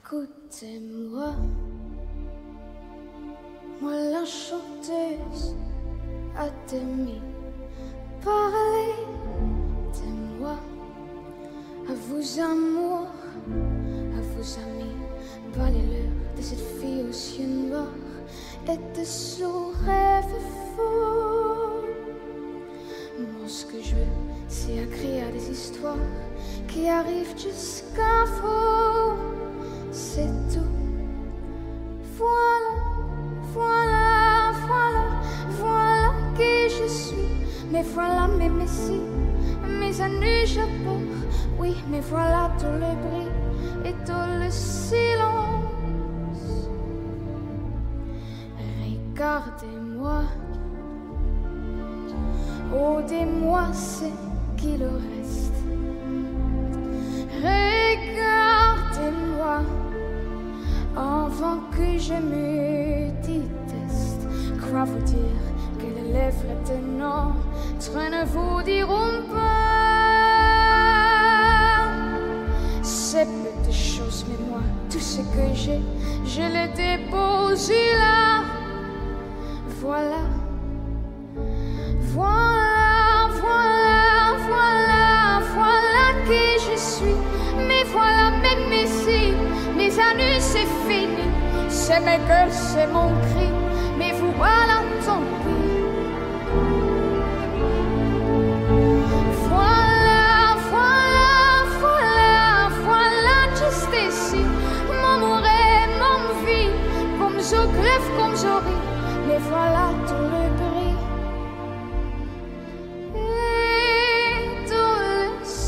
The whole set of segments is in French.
Écoutez-moi, moi la chanteuse à demi, parlez-moi à vos amours, à vos amis, parlez-leur de cette fille aux yeux noirs et de son rêve fou. Moi ce que je veux, c'est écrire des histoires qui arrivent jusqu'à vous. C'est tout. Voilà, voilà, voilà, voilà qui je suis. Mais voilà mes messies, mes années je porte. Oui, mais voilà tout le bruit et tout le silence. Regardez-moi, oh dis-moi ce qu'il reste. Regardez-moi avant que je me déteste. Crois vous dire que les lèvres de notre ne vous diront pas ces petites choses, mais moi, tout ce que j'ai, je le dépose là. Voilà, voilà, voilà, voilà, voilà qui je suis. Mais voilà mes messies, mes années c'est fini. C'est mes gueules, c'est mon cri. Mais vous voilà, tant pis. Voilà, voilà, voilà, voilà, juste ici. Mon amour et mon vie, comme je grève, comme je ris. Mais voilà tout le bruit et tout le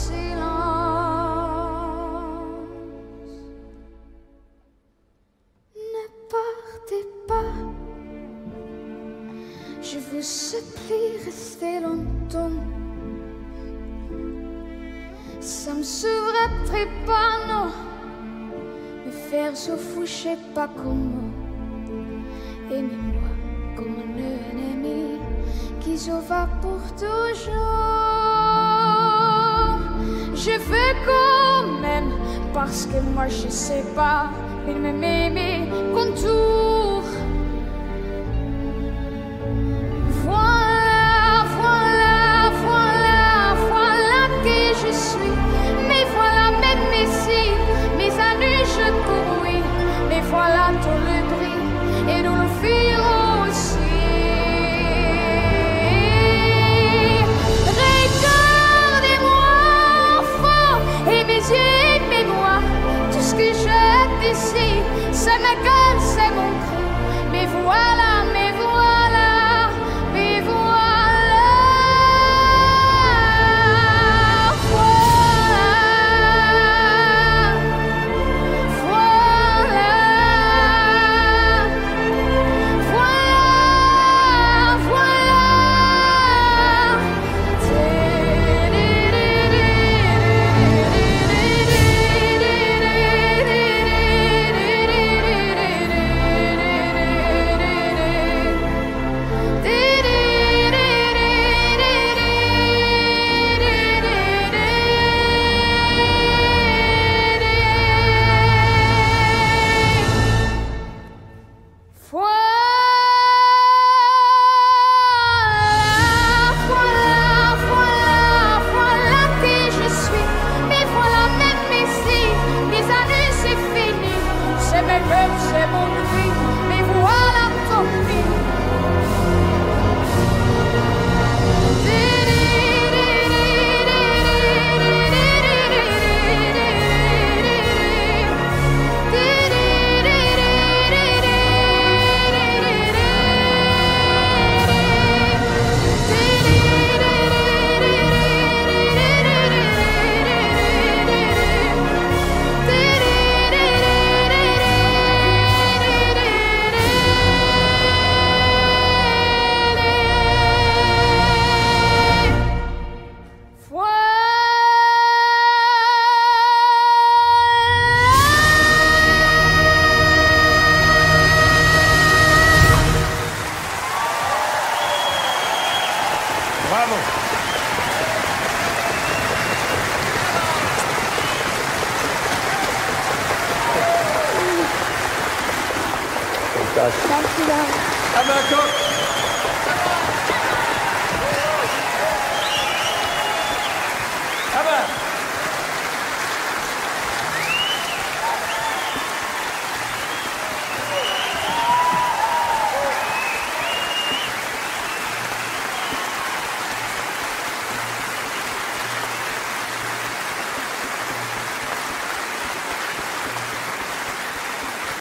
silence. Ne partez pas, je vous supplie, restez longtemps. Ça me sauverait pas, non. Me faire se foucher pas comment. Aimez-moi comme un ennemi qui se va pour toujours. Je veux quand même, parce que moi je sais pas, il me met mes contours. Voilà, voilà, voilà, voilà qui je suis. Mais voilà mes messies, mes années je cours, oui. Mais voilà tout le bruit et nous le firons aussi. Regardez-moi fort et mes yeux aimez-moi. Tout ce que j'ai d'ici, c'est ma gueule, c'est mon cri. Mais voilà, mais voilà, mais voilà, voilà, voilà, voilà, c'est mon cri, mais voilà tant pis. Bravo. Dag. Dankjewel. Emma Kok.